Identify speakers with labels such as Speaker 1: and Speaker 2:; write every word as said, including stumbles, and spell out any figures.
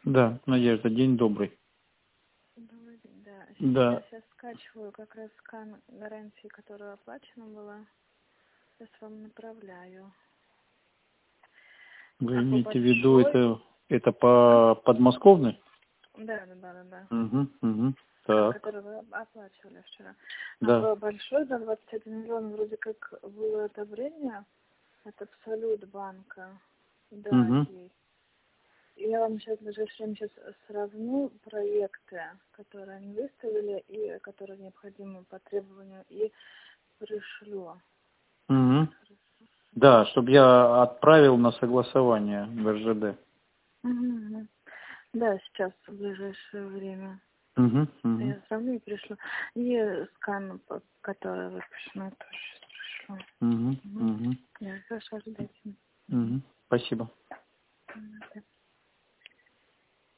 Speaker 1: Да, Надежда, день добрый.
Speaker 2: Добрый день, да.
Speaker 1: Да.
Speaker 2: Сейчас я скачиваю как раз скан гарантии, которая оплачена была. Сейчас вам направляю.
Speaker 1: Вы
Speaker 2: А по
Speaker 1: имеете в виду,
Speaker 2: большой...
Speaker 1: это, это
Speaker 2: А?
Speaker 1: по подмосковной?
Speaker 2: Да, да, да, да, да.
Speaker 1: Угу, угу.
Speaker 2: А,
Speaker 1: Так,
Speaker 2: которую вы оплачивали вчера. А
Speaker 1: да.
Speaker 2: по большой за двадцать один миллион вроде как было одобрение от Абсолют банка. Да,
Speaker 1: Угу.
Speaker 2: есть. И я вам сейчас в ближайшее время сейчас сравню проекты, которые они выставили и которые необходимы по требованию, и пришлю.
Speaker 1: Угу. Да, чтобы я отправил на согласование в эр жэ дэ.
Speaker 2: Угу. Да, сейчас в ближайшее время.
Speaker 1: Угу, угу.
Speaker 2: Я сравню и пришлю. И скан, по- который выпущен, тоже сейчас пришлю.
Speaker 1: Угу,
Speaker 2: Угу.
Speaker 1: угу.
Speaker 2: Я хорошо, ждайте.
Speaker 1: Угу. Спасибо.
Speaker 2: Мгм.